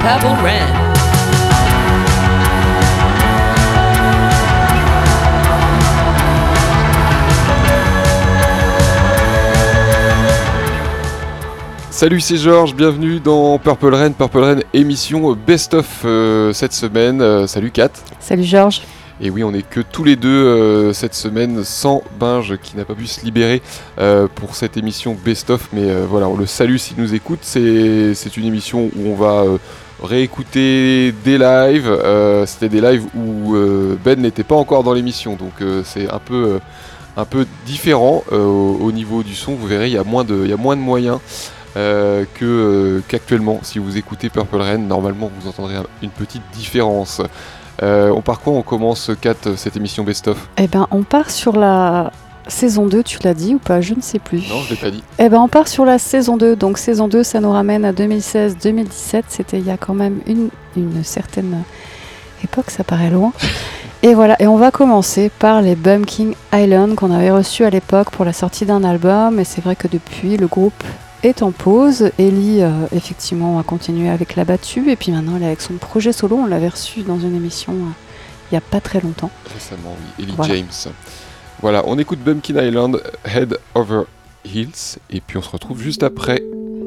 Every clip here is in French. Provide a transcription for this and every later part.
Purple Rain. Salut, c'est Georges, bienvenue dans Purple Rain émission Best of cette semaine. Salut Kat. Salut Georges. Et oui, on n'est que tous les deux cette semaine sans Binge qui n'a pas pu se libérer pour cette émission Best of. Mais voilà, on le salue s'il nous écoute. C'est une émission où on va réécouter des lives. C'était des lives où Ben n'était pas encore dans l'émission, donc c'est un peu différent au niveau du son. Vous verrez, il y a moins de moyens. Qu'actuellement, si vous écoutez Purple Rain, normalement vous entendrez une petite différence. On part quoi ? On commence, Kat, cette émission Best of ? Eh ben, on part sur la saison 2, tu l'as dit ou pas ? Je ne sais plus. Non, je l'ai pas dit. Eh ben, on part sur la saison 2. Donc, saison 2, ça nous ramène à 2016-2017. C'était il y a quand même une certaine époque, ça paraît loin. Et voilà, et on va commencer par les Bumpkin Island qu'on avait reçus à l'époque pour la sortie d'un album. Et c'est vrai que depuis, le groupe est en pause. Ellie, effectivement, a continué avec la battue. Et puis maintenant, elle est avec son projet solo. On l'avait reçu dans une émission il n'y a pas très longtemps. Récemment, oui. Ellie voilà. James. Voilà, on écoute Bumpkin Island, Head Over Heels. Et puis on se retrouve juste après.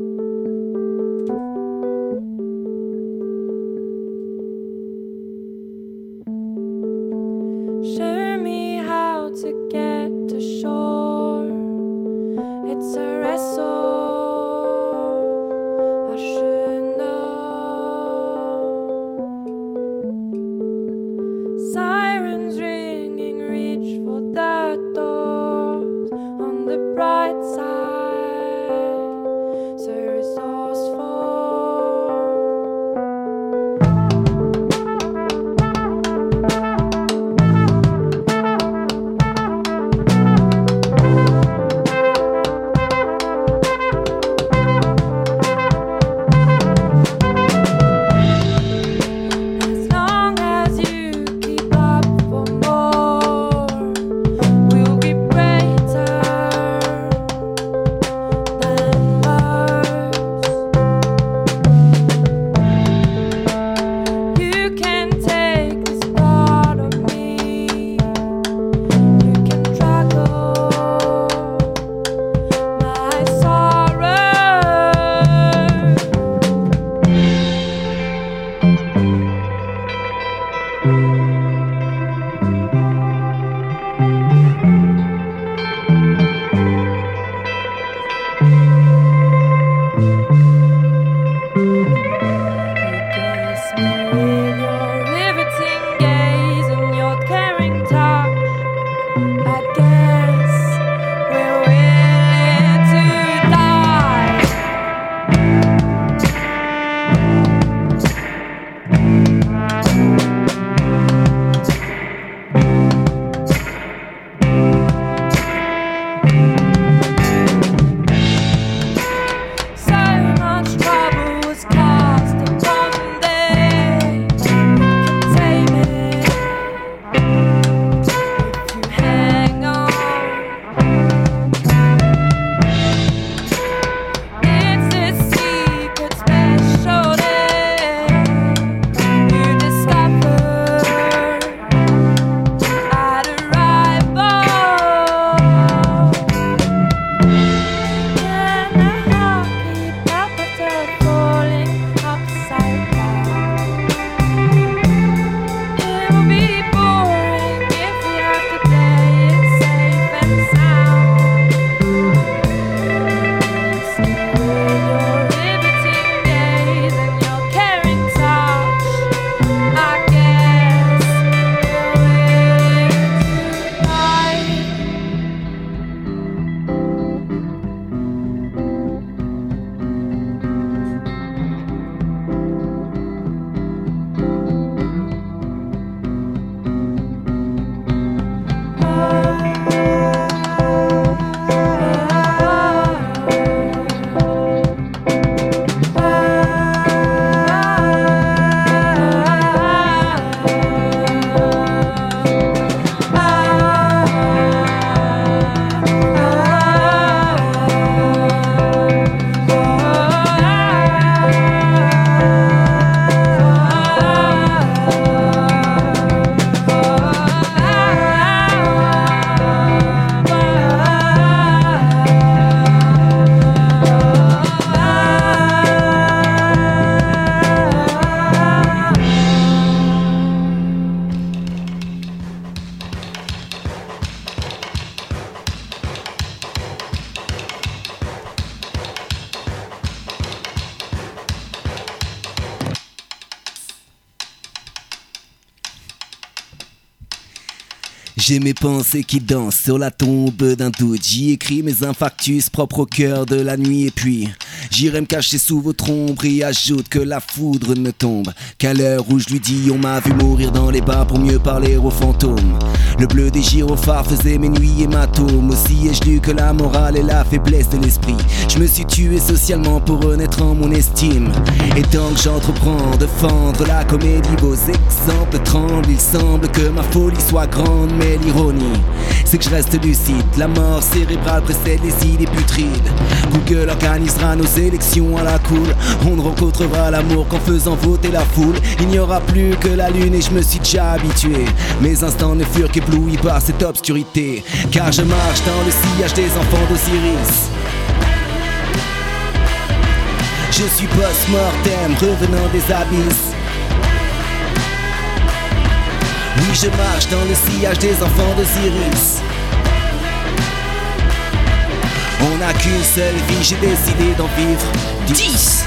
Show me how to get to shore. It's a wrestle. I should know. Sirens ringing, reach for the doors. On the bright side, so resourceful. J'ai mes pensées qui dansent sur la tombe d'un doute. J'y écris mes infarctus propres au cœur de la nuit. Et puis j'irai me cacher sous votre ombre et ajoute que la foudre ne tombe qu'à l'heure où je lui dis on m'a vu mourir dans les bars pour mieux parler aux fantômes. Le bleu des gyrophares faisait mes nuits hématomes. Aussi ai-je lu que la morale est la faiblesse de l'esprit. Je me suis tué socialement pour renaître en mon estime. Et tant que j'entreprends de fendre la comédie, vos exemples tremblent. Il semble que ma folie soit grande, mais l'ironie c'est que je reste lucide. La mort cérébrale précède les idées putrides. Google organisera nos élections à la cool. On ne rencontrera l'amour qu'en faisant voter la foule. Il n'y aura plus que la lune et je me suis déjà habitué. Mes instants ne furent qu'éblouis par cette obscurité. Car je marche dans le sillage des enfants d'Osiris. Je suis post-mortem, revenant des abysses. Oui, je marche dans le sillage des enfants d'Osiris. On n'a qu'une seule vie, j'ai décidé d'en vivre 10.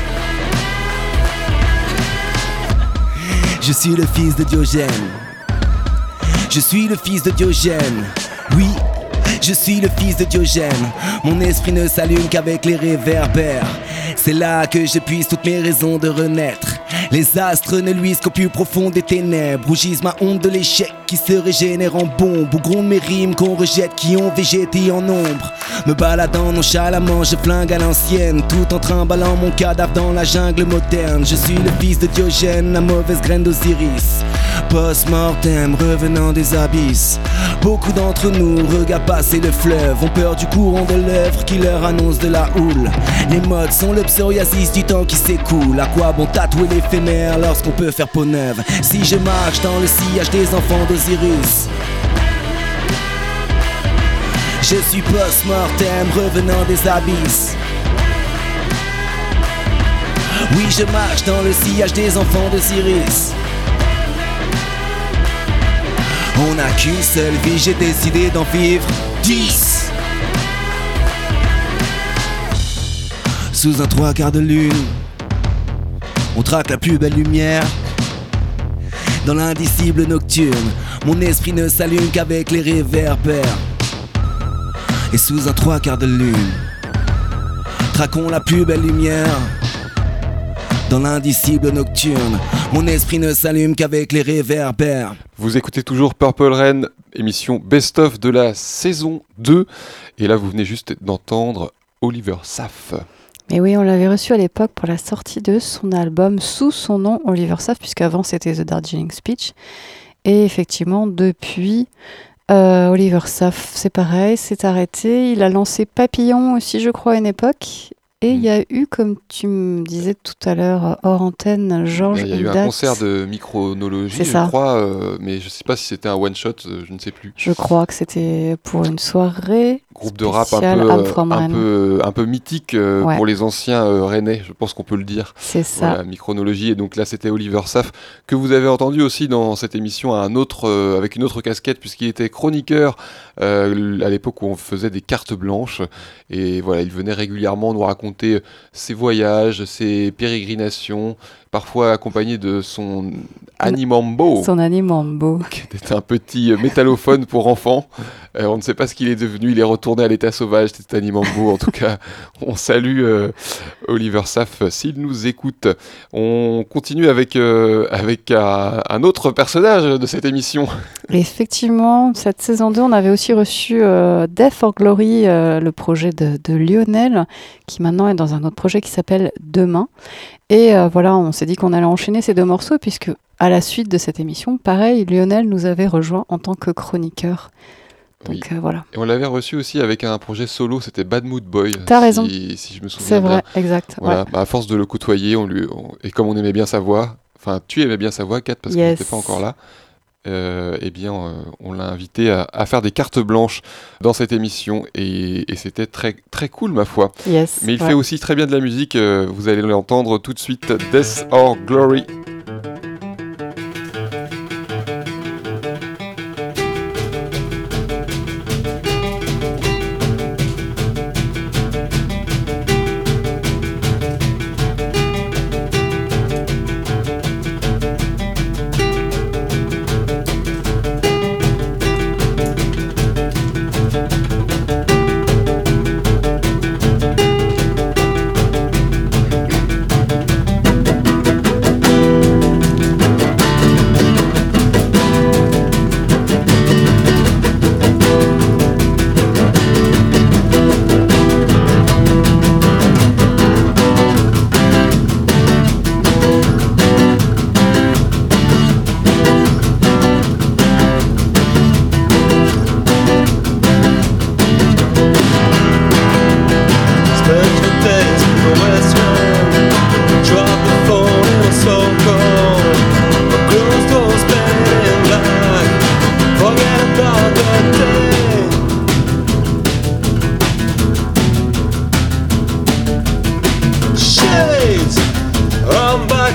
Je suis le fils de Diogène. Je suis le fils de Diogène. Oui, je suis le fils de Diogène. Mon esprit ne s'allume qu'avec les réverbères. C'est là que je puise toutes mes raisons de renaître. Les astres ne luisent qu'au plus profond des ténèbres. Rougissent ma honte de l'échec qui se régénère en bombe. Ou gronde mes rimes qu'on rejette qui ont végété en ombre. Me baladant nonchalamment, je flingue à l'ancienne, tout en trimballant mon cadavre dans la jungle moderne. Je suis le fils de Diogène, la mauvaise graine d'Osiris. Post-mortem, revenant des abysses. Beaucoup d'entre nous regardent passer le fleuve, ont peur du courant de l'œuvre qui leur annonce de la houle. Les modes sont le psoriasis du temps qui s'écoule. À quoi bon tatouer l'éphémère lorsqu'on peut faire peau neuve? Si je marche dans le sillage des enfants d'Osiris, je suis post-mortem, revenant des abysses. Oui, je marche dans le sillage des enfants d'Osiris. On n'a qu'une seule vie, j'ai décidé d'en vivre 10. Sous un 3/4 de lune, on traque la plus belle lumière. Dans l'indicible nocturne, mon esprit ne s'allume qu'avec les réverbères. Et sous un 3/4 de lune, traquons la plus belle lumière. Dans l'indicible nocturne, mon esprit ne s'allume qu'avec les réverbères. Vous écoutez toujours Purple Rain, émission best-of de la saison 2. Et là, vous venez juste d'entendre Oliver Saff. Et oui, on l'avait reçu à l'époque pour la sortie de son album sous son nom Oliver Saff, puisqu'avant c'était The Darjeeling Speech. Et effectivement, depuis, Oliver Saff, c'est pareil, s'est arrêté. Il a lancé Papillon aussi, je crois, à une époque. Et il y a eu, comme tu me disais tout à l'heure, hors antenne, Georges, il y a eu un concert de micronologie, je crois, mais je ne sais pas si c'était un one-shot, je ne sais plus. Je crois que c'était pour une soirée groupe de rap un peu mythique pour les anciens rennais, je pense qu'on peut le dire. C'est ça. Voilà, micronologie, et donc là c'était Oliver Saff, que vous avez entendu aussi dans cette émission avec une autre casquette, puisqu'il était chroniqueur à l'époque où on faisait des cartes blanches, et voilà, il venait régulièrement nous raconter ses voyages, ses pérégrinations, parfois accompagné de son Animambo. Son Animambo. Qui était un petit métallophone pour enfants. On ne sait pas ce qu'il est devenu. Il est retourné à l'état sauvage, cet Animambo. En tout cas, on salue Oliver Saff s'il nous écoute. On continue avec un autre personnage de cette émission. Effectivement, cette saison 2, on avait aussi reçu Death for Glory, le projet de Lionel, qui maintenant est dans un autre projet qui s'appelle Demain. Et voilà, on s'est dit qu'on allait enchaîner ces deux morceaux, puisque à la suite de cette émission, pareil, Lionel nous avait rejoint en tant que chroniqueur. Donc oui. Voilà. Et on l'avait reçu aussi avec un projet solo, c'était Bad Mood Boy. T'as raison. Si je me souviens C'est bien. vrai, exact. Voilà. Ouais. À force de le côtoyer, et comme on aimait bien sa voix, enfin tu aimais bien sa voix, Kat, parce qu'il n'était pas encore là, on l'a invité à faire des cartes blanches dans cette émission, et c'était très, très cool, ma foi. Yes, mais il fait aussi très bien de la musique, vous allez l'entendre tout de suite, Death or Glory.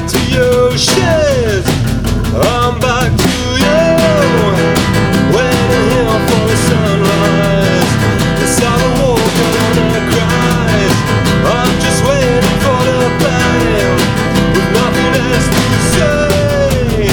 back to your shit. I'm back to you. Waiting here for the sunrise. The silent walk on the cries. I'm just waiting for the pain with nothing else to say.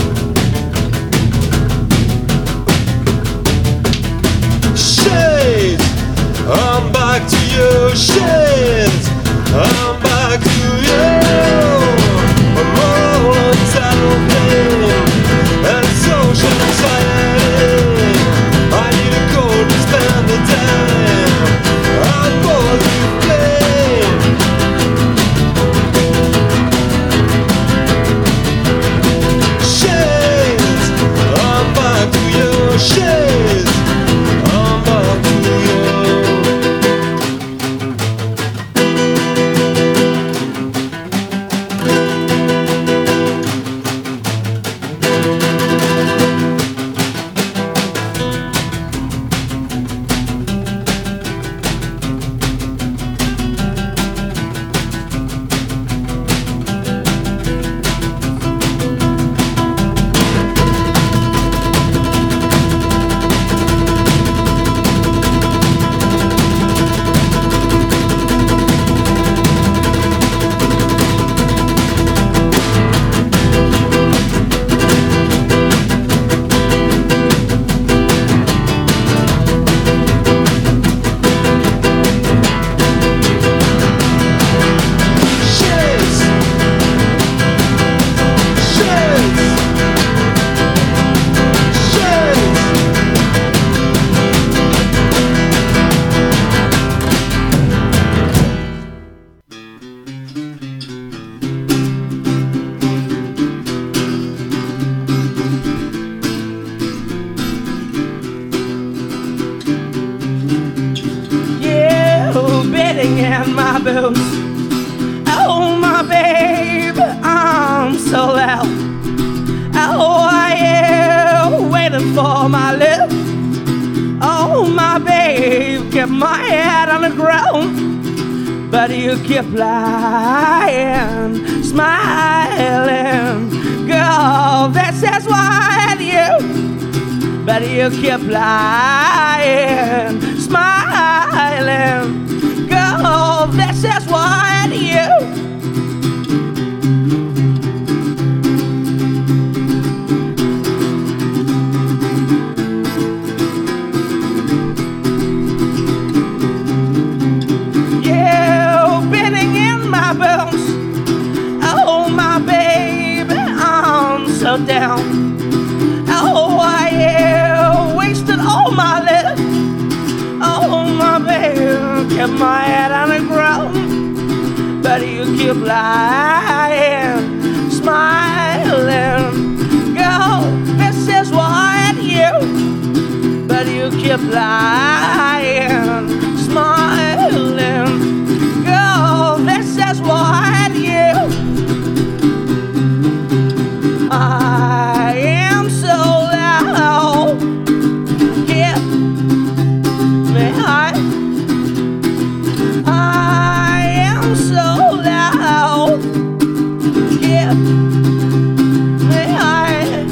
Shit, I'm back to you. Shit, I'm back to you. I'm all unsettled pain and social anxiety. I need a cold to spend the day. I'm bored to play. Shit, I'm back to you. Shit, I'm back to you. In my boots. Oh, my babe, I'm so loud. Oh, I am waiting for my lift. Oh, my babe, kept my head on the ground, but you kept lying, smiling. Girl, that says why you, but you kept lying, smiling. Girl, that says why you. You bending in my bones. Oh, my baby, I'm so down. Oh, I wasted all my life. Oh, my baby, kept my head on the ground, but you keep lying, smiling. Girl, this is what you, but you keep lying, smiling. Girl, this is what you. I am so loud. Get me high. I am so loud. Get me high.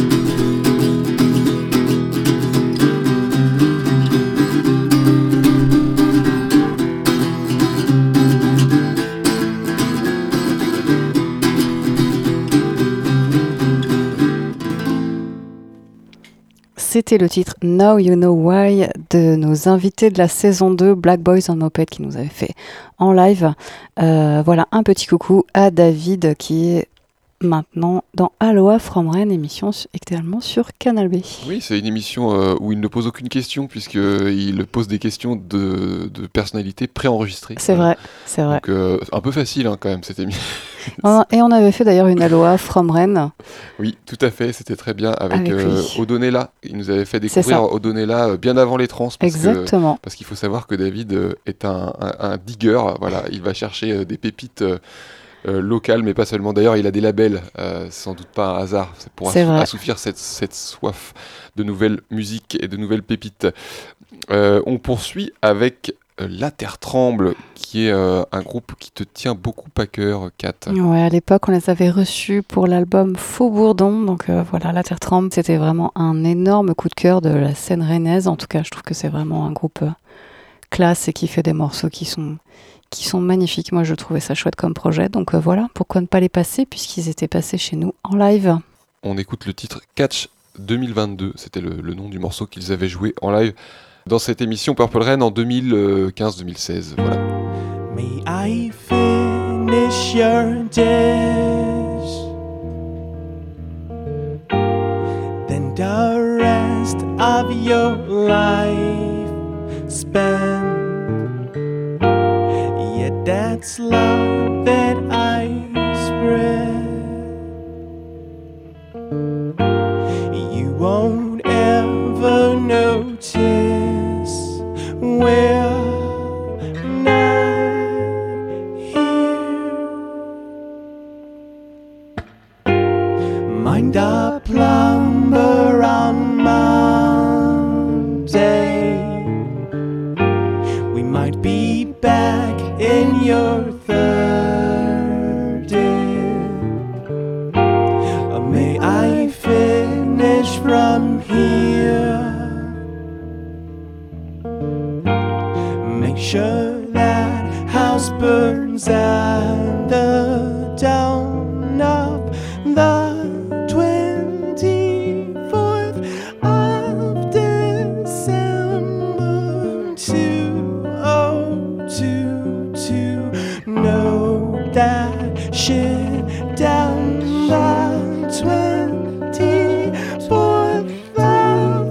C'était le titre Now You Know Why de nos invités de la saison 2, Black Boys on Moped, qui nous avaient fait en live. Voilà, un petit coucou à David qui est maintenant dans Aloha From Rennes, émission également sur Canal B. Oui, c'est une émission où il ne pose aucune question, puisqu'il pose des questions de personnalités préenregistrées. C'est vrai, c'est vrai. Donc un peu facile quand même cette émission. Et on avait fait d'ailleurs une Aloha From Rennes. Oui, tout à fait, c'était très bien avec lui. Odonella. Il nous avait fait découvrir Odonella bien avant les trans. Exactement. Parce qu'il faut savoir que David est un digger. Voilà, il va chercher des pépites locales, mais pas seulement. D'ailleurs, il a des labels, sans doute pas un hasard. C'est pour assouvir cette soif de nouvelles musiques et de nouvelles pépites. On poursuit avec La Terre Tremble, qui est un groupe qui te tient beaucoup à cœur, Kat. Ouais, à l'époque, on les avait reçus pour l'album Faux Bourdon. Donc voilà, La Terre Tremble, c'était vraiment un énorme coup de cœur de la scène rennaise. En tout cas, je trouve que c'est vraiment un groupe classe et qui fait des morceaux qui sont magnifiques. Moi, je trouvais ça chouette comme projet. Donc voilà, pourquoi ne pas les passer puisqu'ils étaient passés chez nous en live. On écoute le titre Catch 2022. C'était le nom du morceau qu'ils avaient joué en live dans cette émission Purple Rain en 2015-2016. Voilà. May I finish your days, then the rest of your life spent. Yeah, that's love that I spread. You won't ever notice we're not here. Mind the plumber on Monday. We might be back in your third day. May I finish from here? Make sure that house burns at the dawn of the 24th of December 2022. Know that shit down the 24th of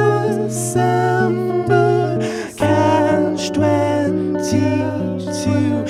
December. Catch 22.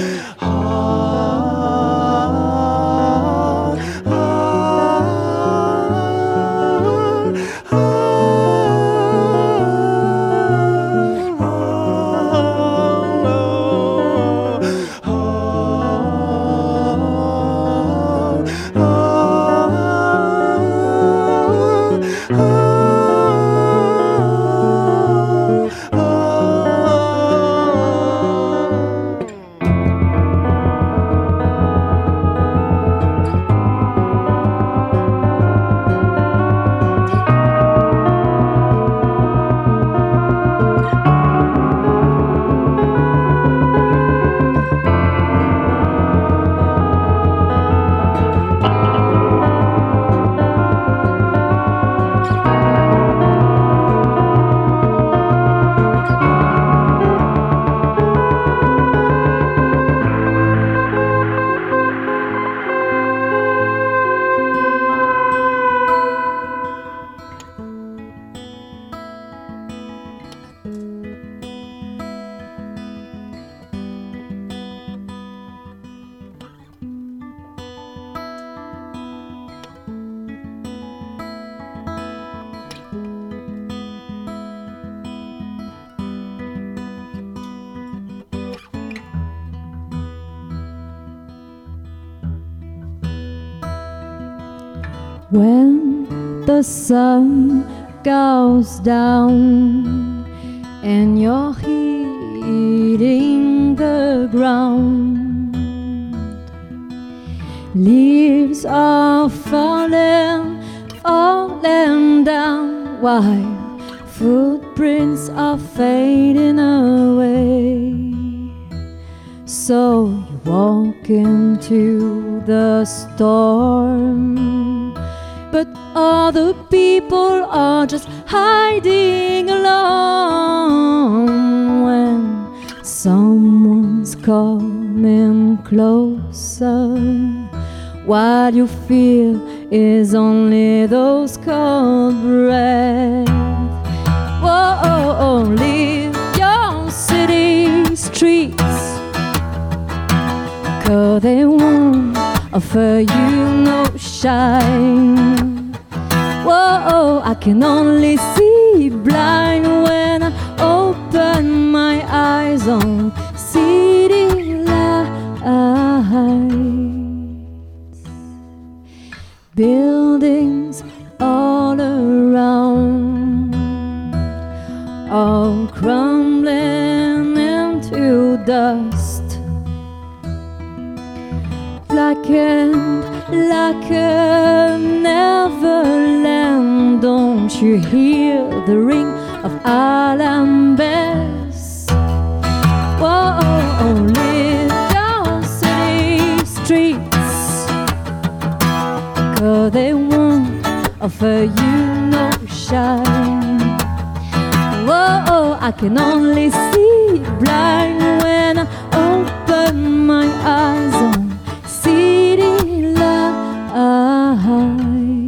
When the sun goes down and you're heating the ground, leaves are falling down while footprints are fading away. So you walk into the storm, but other people are just hiding alone. When someone's coming closer, what you feel is only those cold breaths. Whoa, leave your city streets, 'cause they won't offer you no shine. Whoa, I can only see blind when I open my eyes on city lights. Buildings all around, all crumbling into blackened like a neverland. Don't you hear the ring of alarm bells? Whoa, little city streets, 'cause they won't offer you no shine. Whoa, I can only see blind when I open my eyes on city lights.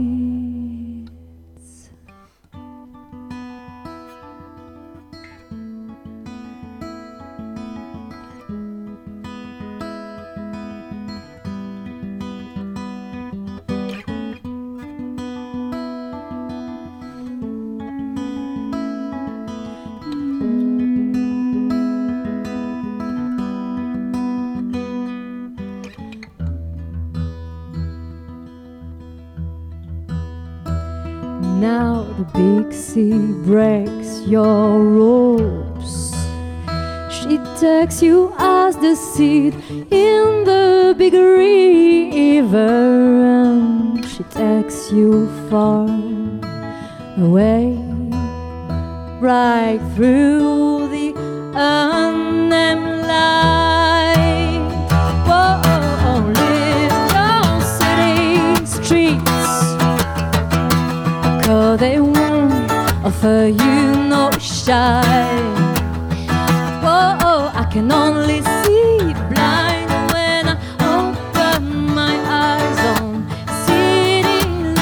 Now the big sea breaks your ropes. She takes you as the seed in the big river, and she takes you far away, right through the unnamed light. Whoa, little city streets, 'cause they won't offer you no shine. Whoa, I can only see blind when I open my eyes on city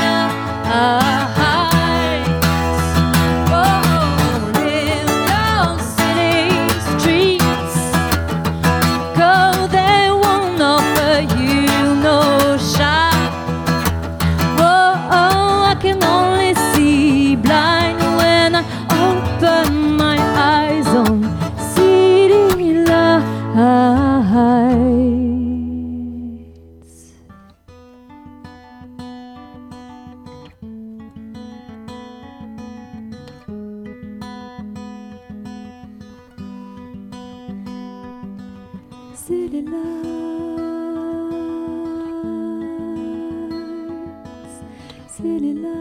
lights. Whoa, little city streets, 'cause they won't offer you no shine. Whoa, I can only see blind when I open my eyes on city lights. City lights, city lights.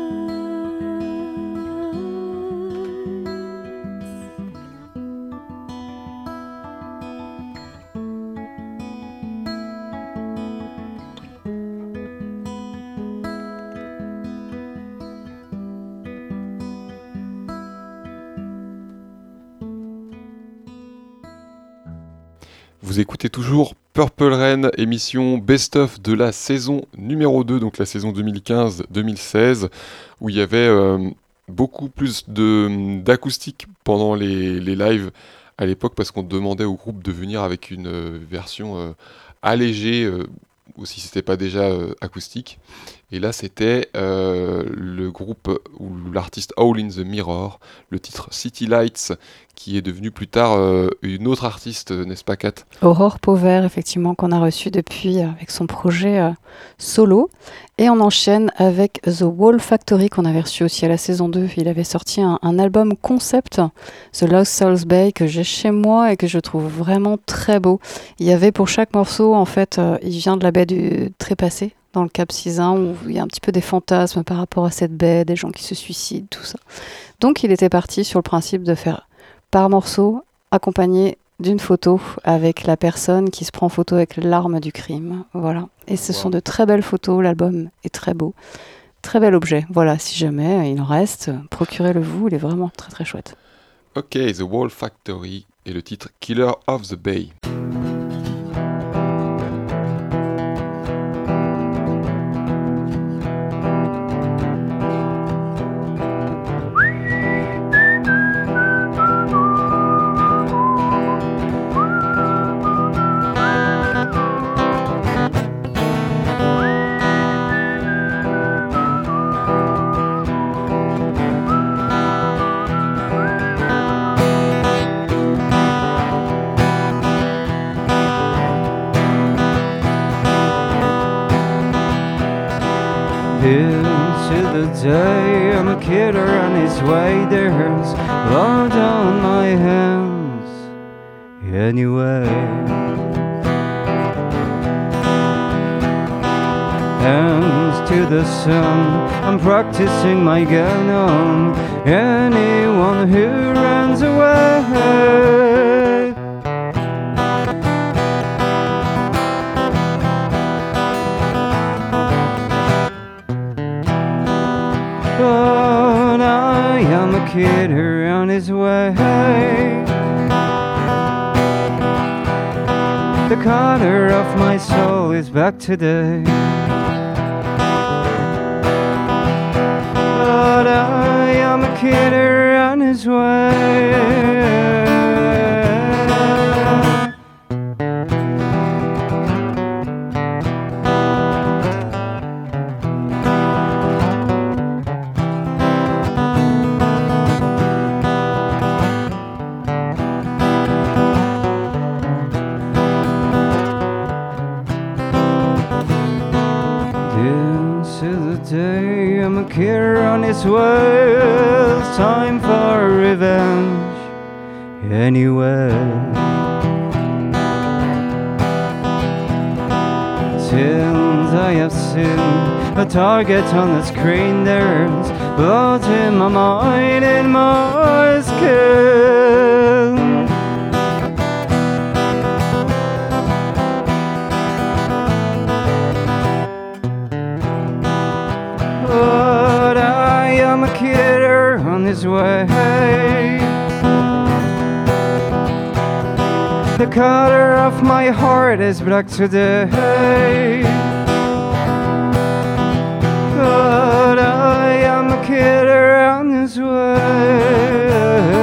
Vous écoutez toujours Purple Rain, émission best-of de la saison numéro 2, donc la saison 2015-2016, où il y avait beaucoup plus d'acoustique pendant les lives à l'époque, parce qu'on demandait au groupe de venir avec une version allégée, ou si c'était pas déjà acoustique. Et là, c'était le groupe ou l'artiste Hole in the Mirror, le titre City Lights, qui est devenu plus tard une autre artiste, n'est-ce pas, Kat ? Aurore Pauvert, effectivement, qu'on a reçu depuis avec son projet solo. Et on enchaîne avec The Wall Factory, qu'on avait reçu aussi à la saison 2. Il avait sorti un album concept, The Lost Souls Bay, que j'ai chez moi et que je trouve vraiment très beau. Il y avait pour chaque morceau, en fait, il vient de la baie du Trépassé, dans le Cap Sizun, où il y a un petit peu des fantasmes par rapport à cette baie, des gens qui se suicident, tout ça. Donc il était parti sur le principe de faire par morceau, accompagné d'une photo avec la personne qui se prend en photo avec l'arme du crime. Voilà. Et ce sont de très belles photos, l'album est très beau. Très bel objet. Voilà, si jamais il en reste, procurez-le vous, il est vraiment très très chouette. Ok, The Wall Factory et le titre Killer of the Bay. Into the day and a killer on his way, there's blood on my hands anyway. hands to the sun. I'm practicing my gun on anyone who runs away. But I am a kid who on his way. The color of my soul is back today. But I am a kid who on his way. I'm a kid on his way. It's time for revenge anyway. Since I have seen a target on the screen, there's blood in my mind and my skin. But I am a kid on his way. The color of my heart is black today. But I am a kid on his way.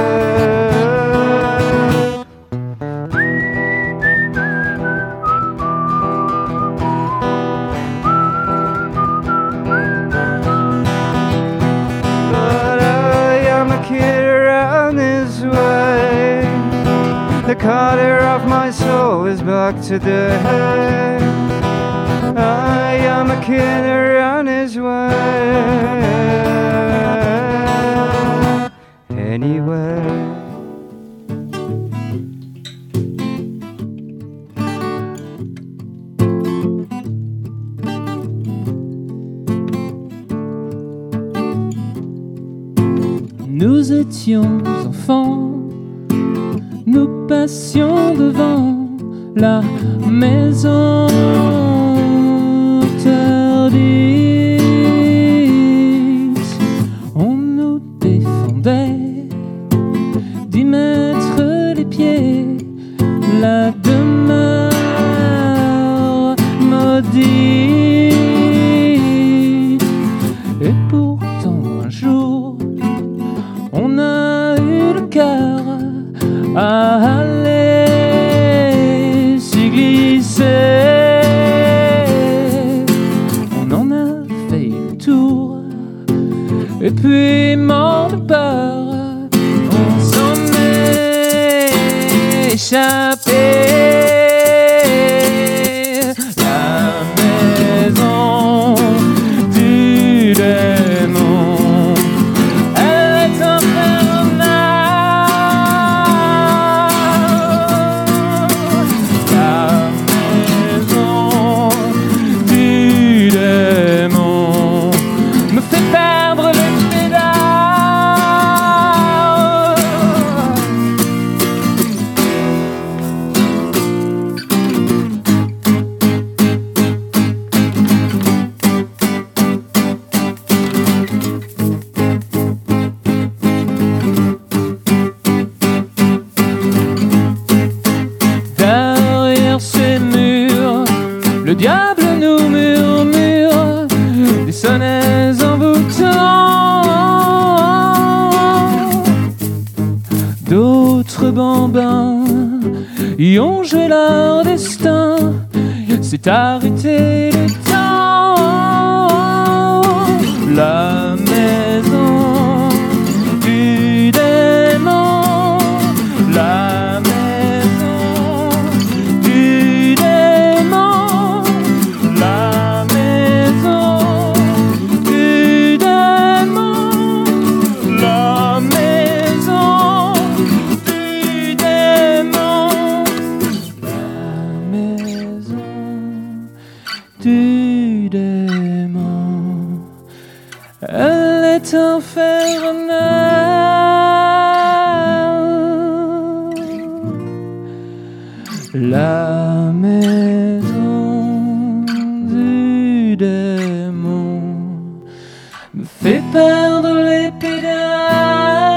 The color of my soul is back today. I am a kid on his way. Anyway. Nous étions enfants, nous passions devant la maison interdite. On nous défendait d'y mettre les pieds, la demeure maudite. Et pourtant un jour, on a eu le cœur à aller s'y glisser. On en a fait le tour, et puis mort de peur, on s'en est échappé. La maison du démon, elle est infernale. La maison du démon me fait perdre les pédales. Derrière ces murs, le diable nous murmure des sonnets envoûtants. D'autres bambins y ont joué leur destin, c'est arrêté le temps. La maison du démon, la maison du démon, la maison du démon, la maison du démon, la maison du démon. infernale. La maison du démon me fait perdre les pédales.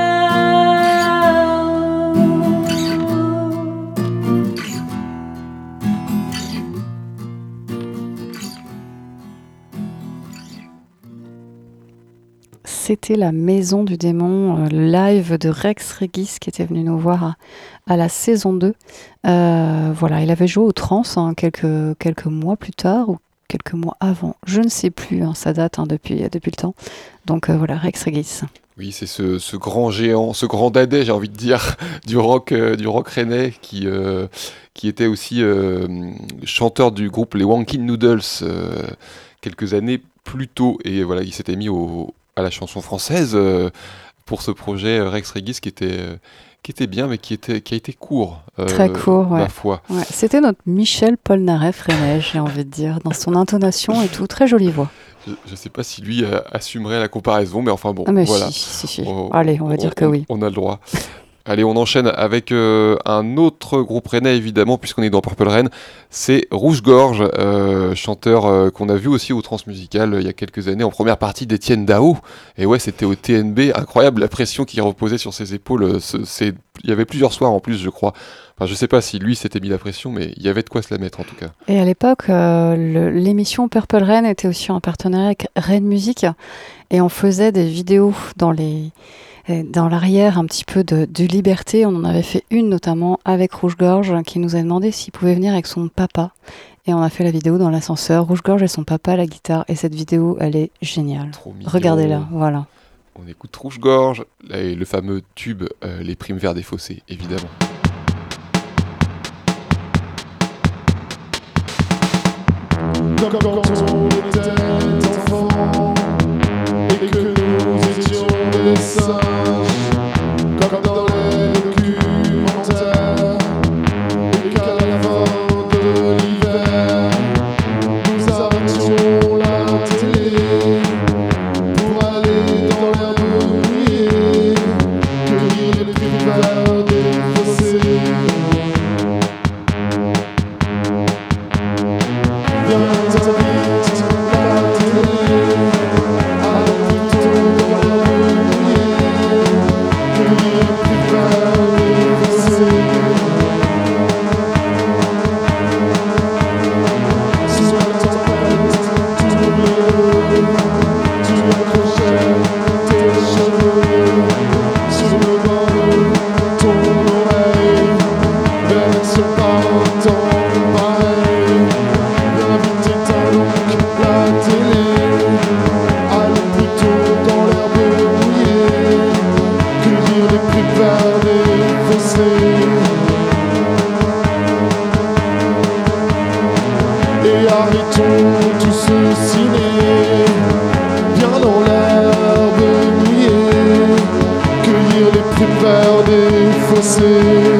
C'était la Maison du Démon, le live de Rex Regis qui était venu nous voir à la saison 2. Voilà, il avait joué au Trans quelques mois plus tard ou quelques mois avant. Je ne sais plus, ça date depuis le temps. Donc voilà, Rex Regis. Oui, c'est ce grand géant, ce grand dadais, j'ai envie de dire, du rock rennais qui était aussi chanteur du groupe les Wankin Noodles quelques années plus tôt. Et voilà, il s'était mis à la chanson française pour ce projet Rex Regis qui était bien, mais qui a été court. Très court, ouais. Ma foi. Ouais. C'était notre Michel Polnareff rennais, j'ai envie de dire, dans son intonation et tout, très jolie voix. Je ne sais pas si lui assumerait la comparaison, mais enfin bon, mais voilà. Si. Allez, on va dire que oui. On a le droit. Allez, on enchaîne avec un autre groupe rennais, évidemment, puisqu'on est dans Purple Rain. C'est Rouge-Gorge, chanteur qu'on a vu aussi au Transmusical il y a quelques années, en première partie d'Étienne Dao. Et ouais, c'était au TNB, incroyable la pression qui reposait sur ses épaules. Il y avait plusieurs soirs en plus, je crois. Enfin, je sais pas si lui s'était mis la pression, mais il y avait de quoi se la mettre en tout cas. Et à l'époque, l'émission Purple Rain était aussi en partenariat avec Rain Music. Et on faisait des vidéos dans l'arrière un petit peu de Liberté. On en avait fait une notamment avec Rouge-Gorge qui nous a demandé s'il pouvait venir avec son papa. Et on a fait la vidéo dans l'ascenseur, Rouge-Gorge et son papa à la guitare. Et cette vidéo, elle est géniale. Regardez-la, voilà. On écoute Rouge-Gorge et le fameux tube Les Primes vers des fossés, évidemment. Comme quand on était enfant et que nous étions des singes, comme dans les documentaires, et qu'à la fin de l'hiver, nous arrêtions la télé pour aller dans l'herbe mouillée, cueillir les primes verts des fossés. Et arrêtons tout ce ciné, bien dans l'herbe mouillée, cueillir les primes verts des fossés.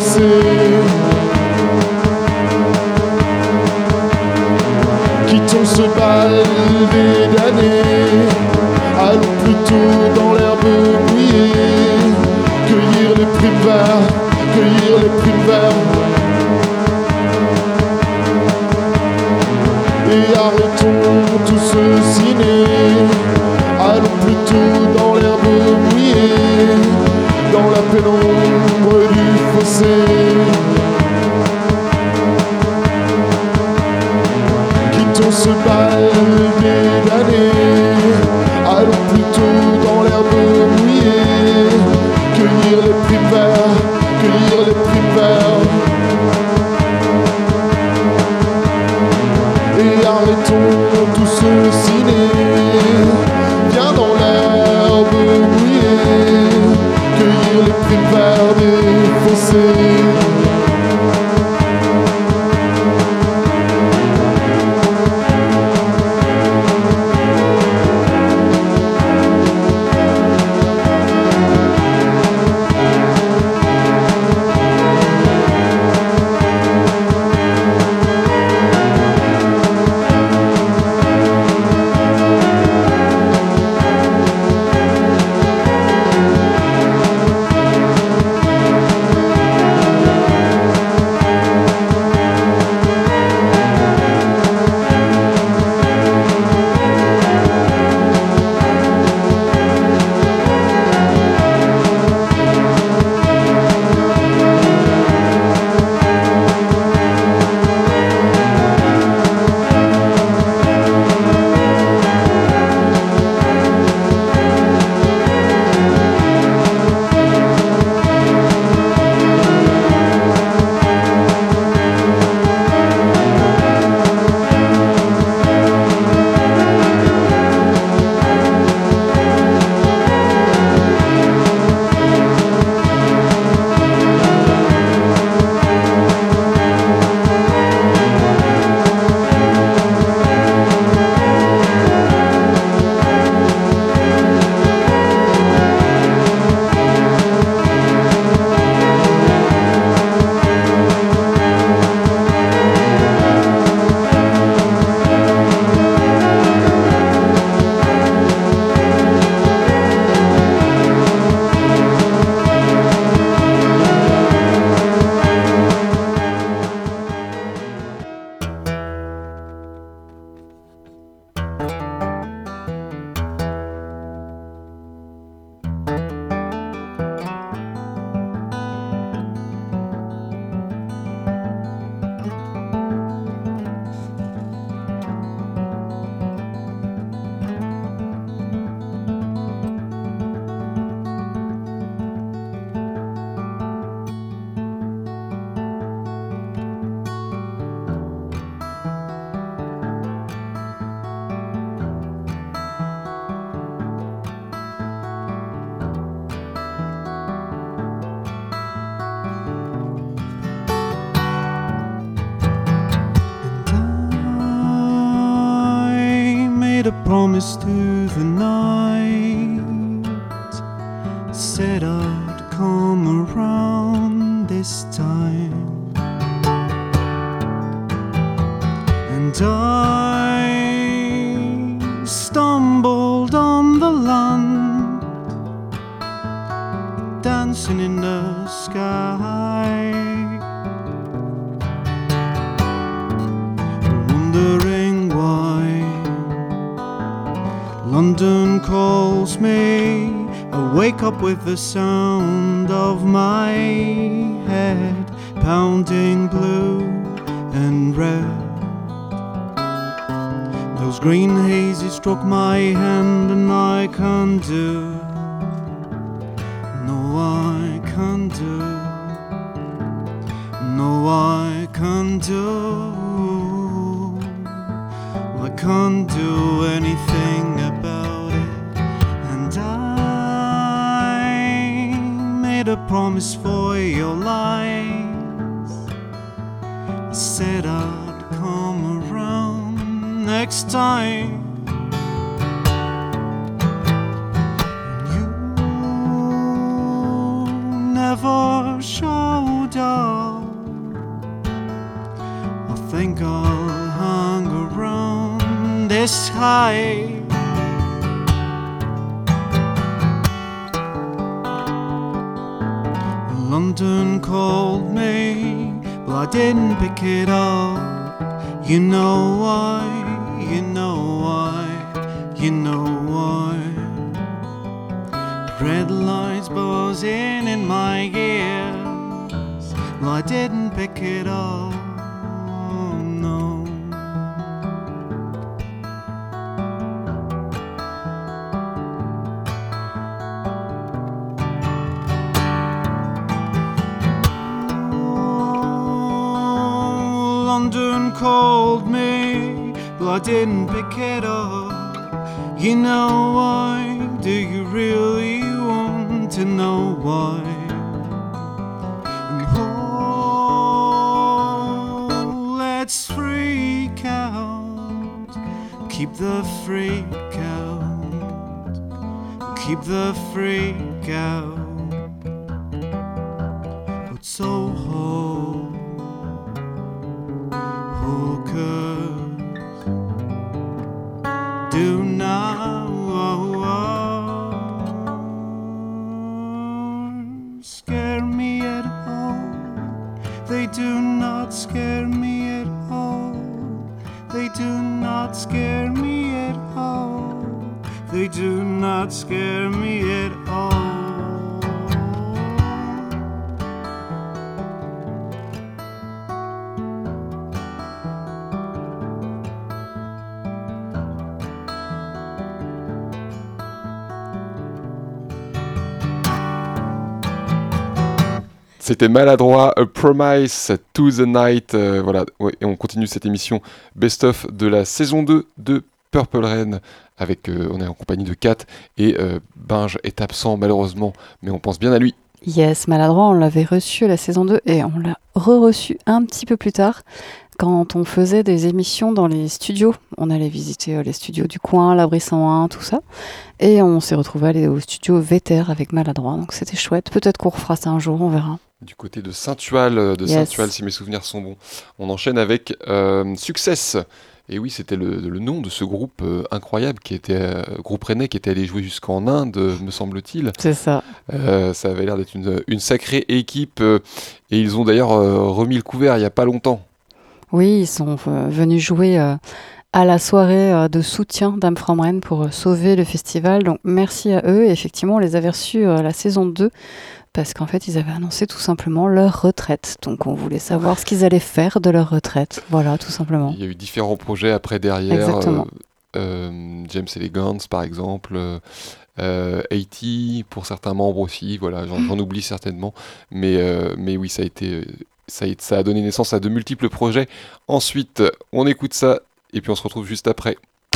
fossé. Quittons ce bal des damnés, allons plutôt dans l'herbe mouillée, cueillir les primes verts, cueillir les primes verts. Et arrêtons tout ce ciné, allons plutôt dans l'herbe mouillée, dans la pénombre du fossé. Quittons ce bal des damnés, allons plutôt dans l'herbe mouillée, cueillir les primes verts, cueillir les primes verts. Et arrêtons tout ce ciné, viens dans l'herbe mouillée, cueillir les primes verts des fossés. Promise to the night, said I'd come around this time, and I stumbled on the land, dancing in the sky, wondering why London calls me. I wake up with the sound of my head pounding blue and red. Those green hazes struck my hand, and I can't do, no I can't do, no I can't do, I can't do anything about it. And I made a promise for your lies, I said I'd come around next time. You never showed up. sky. London called me, but I didn't pick it up. You know why, you know why, you know why. Red lights buzzing in my ears, but I didn't pick it up, no. London called me, but I didn't pick it up. You know why? Do you really want to know why? And oh, let's freak out. Keep the freak out. Keep the freak out. But Soho hookers do not scare me at all. They do not scare me at all. They do not scare me at all. They do not scare me at all. C'était Maladroit, A Promise to the Night. Voilà, ouais, et on continue cette émission best-of de la saison 2 de Purple Rain. Avec, on est en compagnie de Kat et Binge est absent malheureusement, mais on pense bien à lui. Yes, Maladroit, on l'avait reçu à la saison 2 et on l'a re-reçu un petit peu plus tard quand on faisait des émissions dans les studios. On allait visiter les studios du coin, l'Abri 101, tout ça. Et on s'est retrouvé aller au studio Véter avec Maladroit. Donc c'était chouette. Peut-être qu'on refera ça un jour, on verra. Du côté de Saint-Tual, Saint-Tual, si mes souvenirs sont bons. On enchaîne avec Success. Et oui, c'était le nom de ce groupe incroyable qui était groupe rennais qui était allé jouer jusqu'en Inde, me semble-t-il. C'est ça. Ça avait l'air d'être une sacrée équipe et ils ont d'ailleurs remis le couvert il n'y a pas longtemps. Oui, ils sont venus jouer à la soirée de soutien d'Am From Rennes pour sauver le festival. Donc merci à eux. Et effectivement, on les avait reçus à la saison 2 parce qu'en fait, ils avaient annoncé tout simplement leur retraite. Donc on voulait savoir ce qu'ils allaient faire de leur retraite. Voilà, tout simplement. Il y a eu différents projets après derrière. Exactement. James Elegance, par exemple. 80 pour certains membres aussi. Voilà, j'en oublie certainement. Mais oui, ça a donné naissance à de multiples projets. Ensuite, on écoute ça et puis on se retrouve juste après.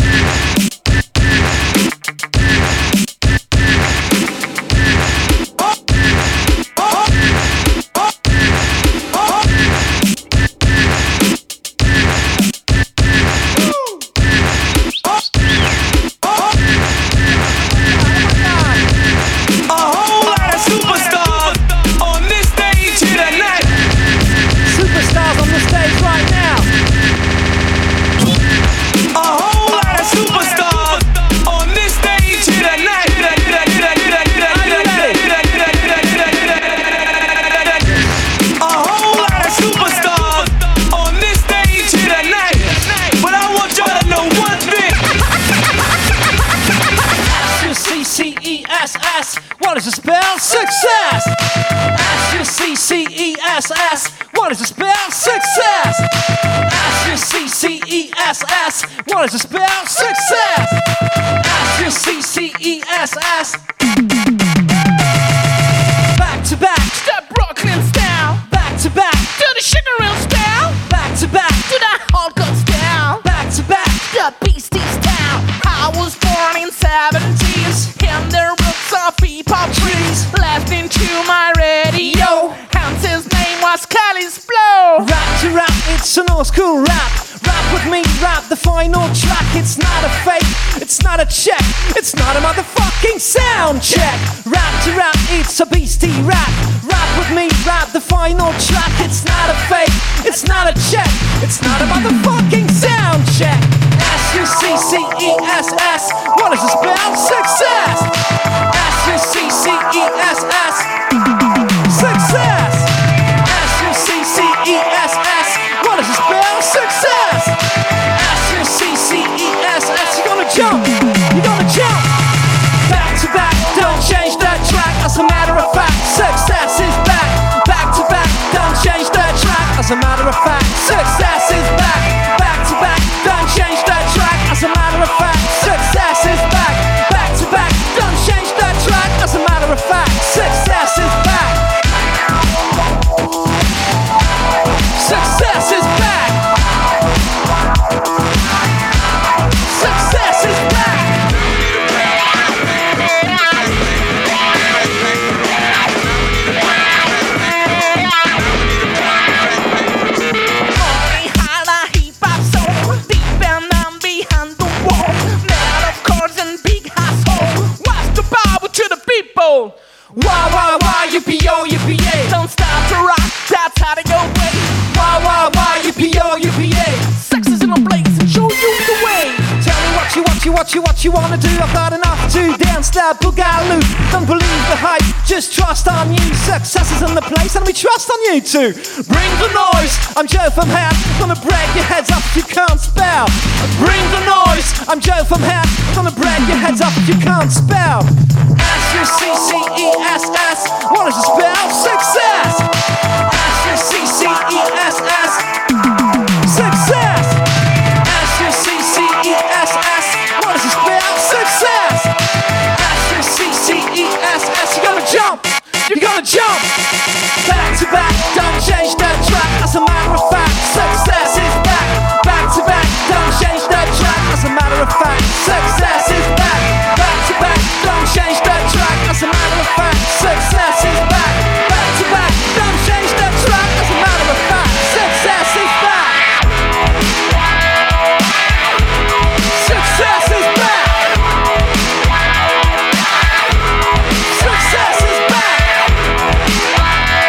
What does it spell? Success! S-U-C-C-E-S-S. What does it spell? Success! S-U-C-C-E-S-S. What does it spell? Success! S-U-C-C-E-S-S. Back to back, step Brooklyn style. Back to back, do the Sugar Hill style. Back to back, do the hardcore style. Back to back, the Beastie style. I was born in 70s, and the roots of hip-hop trees left into my radio, and his name was Callis Blow. Rap to rap, it's an old school rap. Rap with me, rap the final track. It's not a fake, it's not a check, it's not a motherfucking sound check. Rap to rap, it's a beastie rap. Rap with me, rap the final track. It's not a fake, it's not a check, it's not a motherfucking sound check. S-U-C-C-E-S-S, what does it spell? Success! S-U-C-C-E-S-S, success! S-U-C-C-E-S-S, what does it spell? Success! S-U-C-C-E-S-S, you're gonna jump, you're gonna jump. Back to back, don't change that track. As a matter of fact, success is back. Back to back, don't change that track. As a matter of fact, success is back. Back to back, don't change that track. As a matter of fact, success is back. Back to back, don't change that track. As a matter of fact, success is back. Success is back. Success is back. Why, yippee-yo, yippee-yay. Don't stop to rock, that's how to go way. Why, yippee-yo, yippee-yay. Sex is in a blaze and show you the way. Tell me what you wanna do. I've got enough to dance that boogaloo. Don't believe the hype, just trust on you. Success is in the place and we trust on you too. Bring the noise, I'm Joe from Hat. Gonna break your heads up if you can't spell. Bring the noise, I'm Joe from Hat. Gonna break your heads up if you can't spell. S-U-C-C-E-S-S, what does it spell? Success! S-U-C-C-E-S-S, success! S-U-C-C-E-S-S, what does it spell? Success! S-U-C-C-E-S-S, you're gonna jump! You're gonna jump! Back to back, don't change that track. As a matter of fact, success is back. Back to back, don't change that track. As a matter of fact, success is back. Back to back, don't change that track. As a matter of fact, success is back. Back to back, don't change that track. As a matter of fact, success is back. Success is back. Success is back.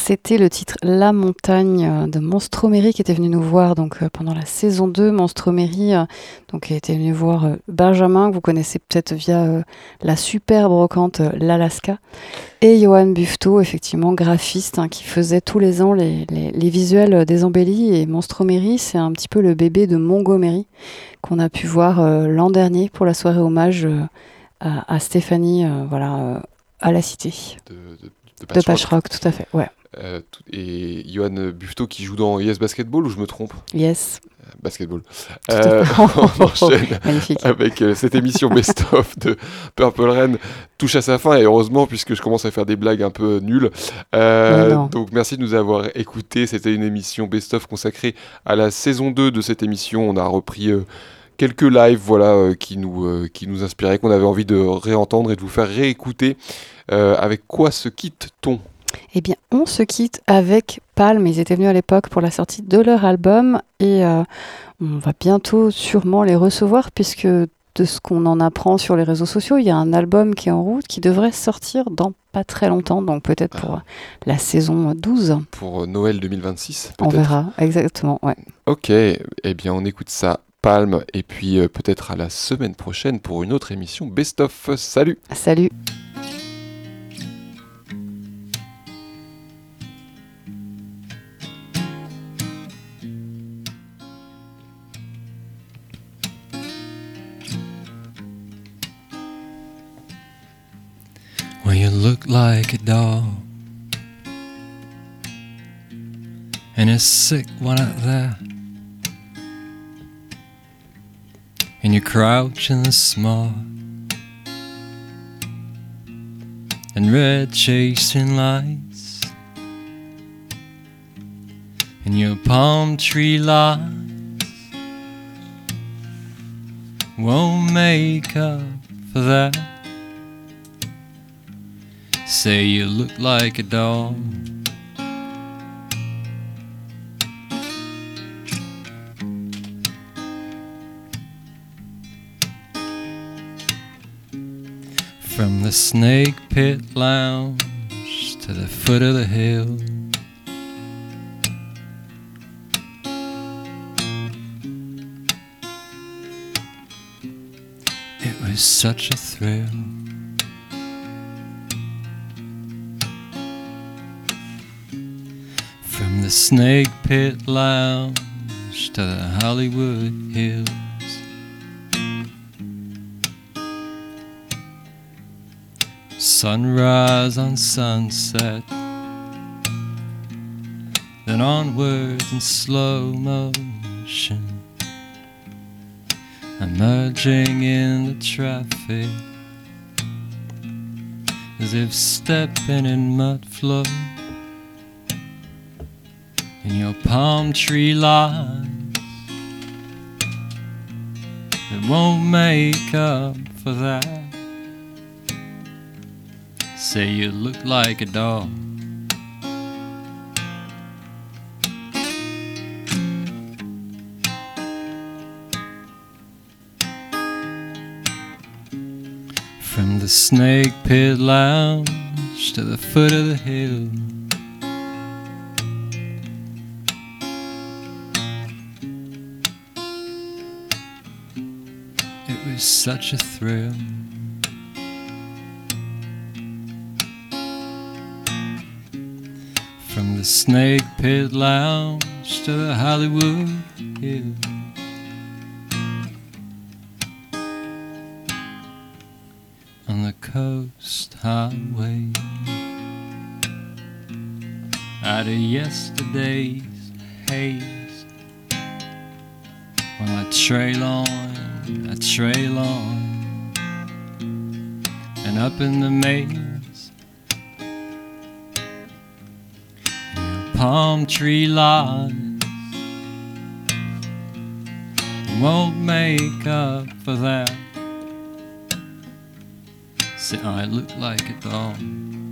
C'était le titre La Montagne de Monstromery qui était venu nous voir donc, pendant la saison 2. Monstromery donc, était venu voir Benjamin, que vous connaissez peut-être via la super brocante l'Alaska, et Johan Buffetot, effectivement graphiste, qui faisait tous les ans les visuels des embellis. Et Monstromery, c'est un petit peu le bébé de Montgomery qu'on a pu voir l'an dernier pour la soirée hommage à Stéphanie à la Cité. De Patchrock, tout à fait, ouais. Et Johan Buffetot qui joue dans Yes Basketball, ou je me trompe ? Yes. Basketball. On enchaîne avec cette émission Best of de Purple Rain touche à sa fin, et heureusement, puisque je commence à faire des blagues un peu nulles. Donc merci de nous avoir écoutés. C'était une émission Best of consacrée à la saison 2 de cette émission. On a repris quelques lives qui nous inspiraient, qu'on avait envie de réentendre et de vous faire réécouter. Avec quoi se quitte-t-on ? Eh bien, on se quitte avec Palm. Ils étaient venus à l'époque pour la sortie de leur album et on va bientôt sûrement les recevoir, puisque de ce qu'on en apprend sur les réseaux sociaux, il y a un album qui est en route qui devrait sortir dans pas très longtemps, donc peut-être pour la saison 12. Pour Noël 2026, peut-être. On verra, exactement, ouais. Ok, eh bien on écoute ça, Palm, et puis peut-être à la semaine prochaine pour une autre émission Best of. Salut. Salut. Well, you look like a dog, and a sick one at that, and you crouch in the smog, and red chasing lights, and your palm tree lights won't make up for that. Say you look like a dog, from the Snake Pit Lounge to the foot of the hill, it was such a thrill. From the Snake Pit Lounge to the Hollywood Hills, sunrise on sunset, then onwards in slow motion, emerging in the traffic as if stepping in mud flow. In your palm tree lines that won't make up for that. Say you look like a dog, from the Snake Pit Lounge to the foot of the hill, it was such a thrill. From the Snake Pit Lounge to the Hollywood Hills, on the coast highway, out of yesterday's haze, while I trail on, and up in the maze, in your palm tree lines won't make up for that. Say I look like a dog.